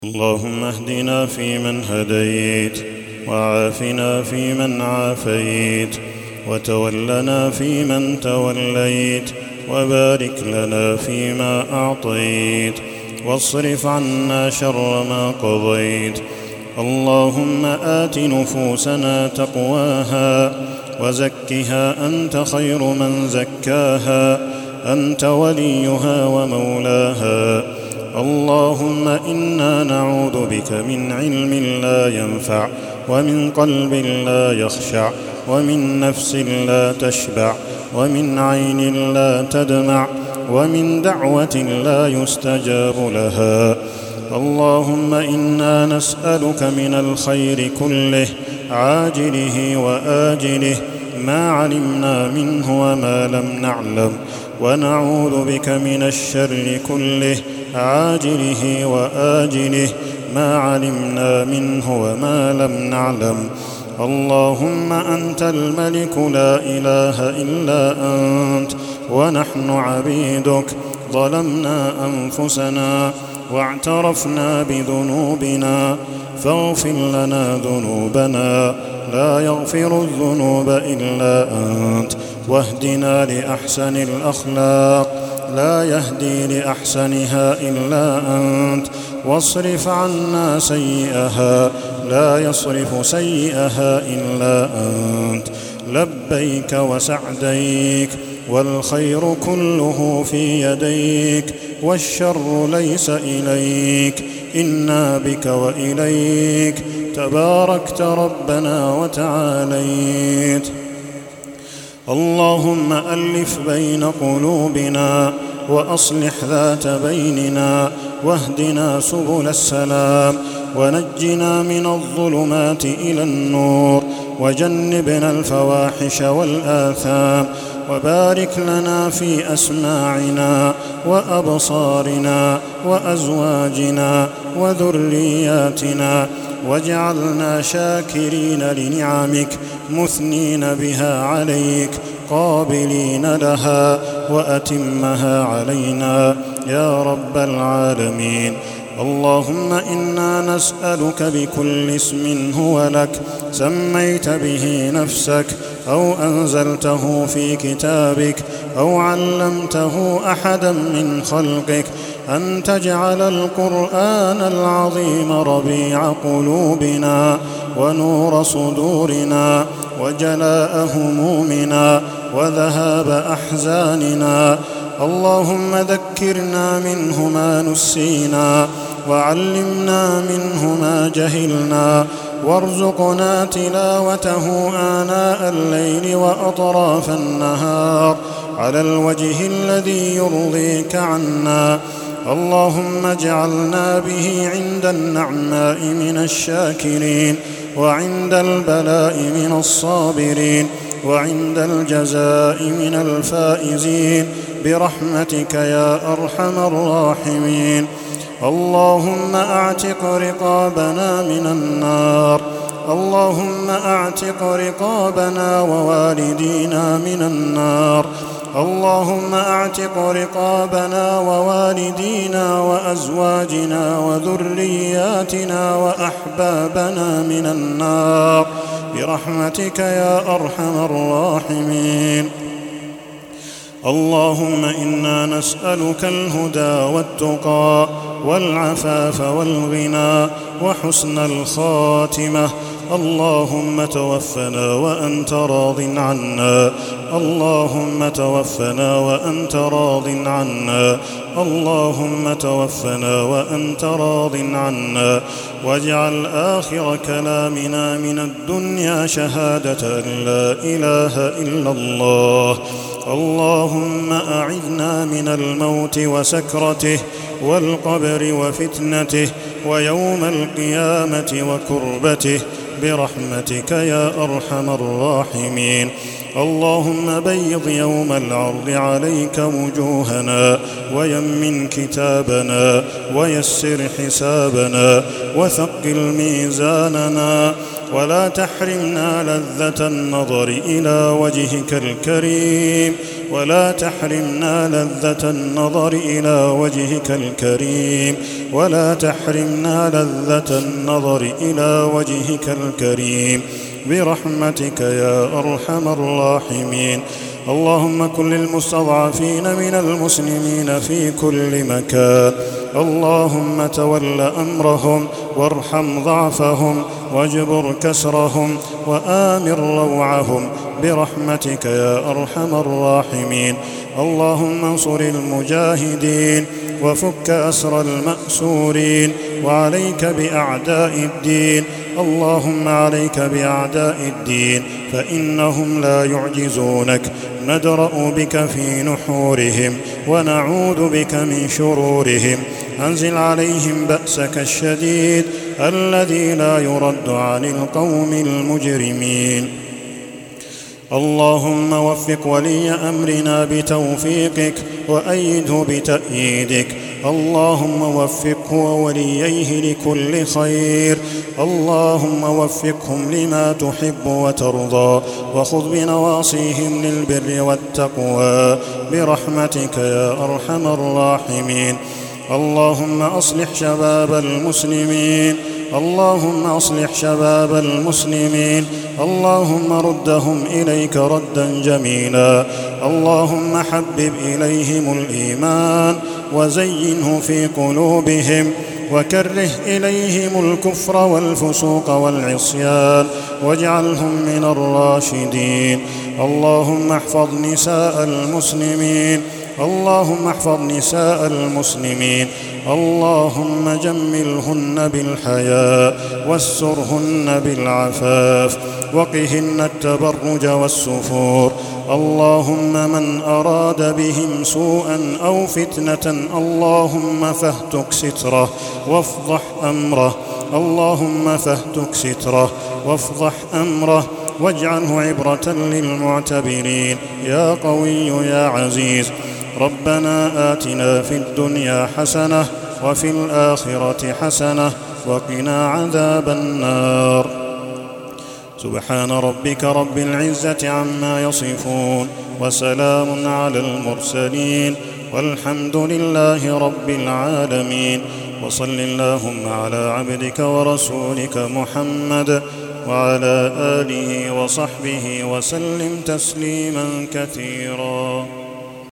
اللهم اهدنا فيمن هديت، وعافنا فيمن عافيت، وتولنا فيمن توليت، وبارك لنا فيما أعطيت، واصرف عنا شر ما قضيت. اللهم آت نفوسنا تقواها وزكها أنت خير من زكاها، أنت وليها ومولاها. اللهم إنا نعوذ بك من علم لا ينفع، ومن قلب لا يخشع، ومن نفس لا تشبع، ومن عين لا تدمع، ومن دعوة لا يستجاب لها. اللهم إنا نسألك من الخير كله عاجله وآجله، ما علمنا منه وما لم نعلم، ونعوذ بك من الشر كله عاجله وآجله، ما علمنا منه وما لم نعلم. اللهم أنت الملك لا إله إلا أنت، ونحن عبيدك، ظلمنا أنفسنا واعترفنا بذنوبنا، فاغفر لنا ذنوبنا، لا يغفر الذنوب إلا أنت، واهدنا لأحسن الأخلاق، لا يهدي لأحسنها إلا أنت، واصرف عنا سيئها، لا يصرف سيئها إلا أنت. لبيك وسعديك، والخير كله في يديك، والشر ليس إليك، إنا بك وإليك، تباركت ربنا وتعاليت. اللهم ألف بين قلوبنا، وأصلح ذات بيننا، واهدنا سبل السلام، ونجنا من الظلمات إلى النور، وجنبنا الفواحش والآثام، وبارك لنا في أسماعنا وأبصارنا وأزواجنا وذرياتنا، واجعلنا شاكرين لنعمك، مثنين بها عليك، قابلين لها، وأتمها علينا يا رب العالمين. اللهم إنا نسألك بكل اسم هو لك، سميت به نفسك، أو أنزلته في كتابك، أو علمته أحدا من خلقك، أن تجعل القرآن العظيم ربيع قلوبنا، ونور صدورنا، وجلاء همومنا، وذهاب أحزاننا. اللهم ذكرنا منه ما نسينا، وعلمنا منه ما جهلنا، وارزقنا تلاوته آناء الليل وأطراف النهار على الوجه الذي يرضيك عنا. اللهم اجعلنا به عند النعماء من الشاكرين، وعند البلاء من الصابرين، وعند الجزاء من الفائزين، برحمتك يا أرحم الراحمين. اللهم أعتق رقابنا من النار، اللهم أعتق رقابنا ووالدينا من النار، اللهم أعتق رقابنا ووالدينا وأزواجنا وذرياتنا وأحبابنا من النار، برحمتك يا أرحم الراحمين. اللهم إنا نسألك الهدى والتقى والعفاف والغنى وحسن الخاتمة. اللهم توفنا وأنت راض عنا، اللهم توفنا وأنت راض عنا، اللهم توفنا وأنت راض عنا، واجعل آخر كلامنا من الدنيا شهادة أن لا إله إلا الله. اللهم أعذنا من الموت وسكرته، والقبر وفتنته، ويوم القيامة وكربته، برحمتك يا أرحم الراحمين. اللهم بيض يوم العرض عليك وجوهنا، ويمن كتابنا، ويسر حسابنا، وثقل ميزاننا، ولا تحرمنا لذة النظر إلى وجهك الكريم، ولا تحرمنا لذة النظر إلى وجهك الكريم ولا تحرمنا لذة النظر إلى وجهك الكريم برحمتك يا أرحم الراحمين. اللهم كن للمستضعفين من المسلمين في كل مكان، اللهم تول أمرهم وارحم ضعفهم واجبر كسرهم وآمن روعهم برحمتك يا أرحم الراحمين. اللهم انصر المجاهدين وفك أسر المأسورين، وعليك بأعداء الدين. اللهم عليك بأعداء الدين فإنهم لا يعجزونك، ندرأ بك في نحورهم ونعوذ بك من شرورهم. أنزل عليهم بأسك الشديد الذي لا يرد عن القوم المجرمين. اللهم وفق ولي أمرنا بتوفيقك وأيده بتأييدك. اللهم وفقه وولييه لكل خير. اللهم وفقهم لما تحب وترضى، وخذ بنواصيهم للبر والتقوى برحمتك يا أرحم الراحمين. اللهم أصلح شباب المسلمين، اللهم أصلح شباب المسلمين، اللهم ردهم إليك ردا جميلا. اللهم حبب إليهم الإيمان وزينه في قلوبهم، وكره إليهم الكفر والفسوق والعصيان واجعلهم من الراشدين. اللهم احفظ نساء المسلمين، اللهم احفظ نساء المسلمين، اللهم جملهن بالحياء واسترهن بالعفاف وقهن التبرج والسفور. اللهم من أراد بهم سوءا أو فتنة اللهم فاهتك ستره وافضح أمره، اللهم فاهتك ستره وافضح أمره واجعله عبرة للمعتبرين يا قوي يا عزيز. ربنا آتنا في الدنيا حسنة وفي الآخرة حسنة وقنا عذاب النار. سبحان ربك رب العزة عما يصفون، وسلام على المرسلين، والحمد لله رب العالمين. وصل اللهم على عبدك ورسولك محمد وعلى آله وصحبه وسلم تسليما كثيرا.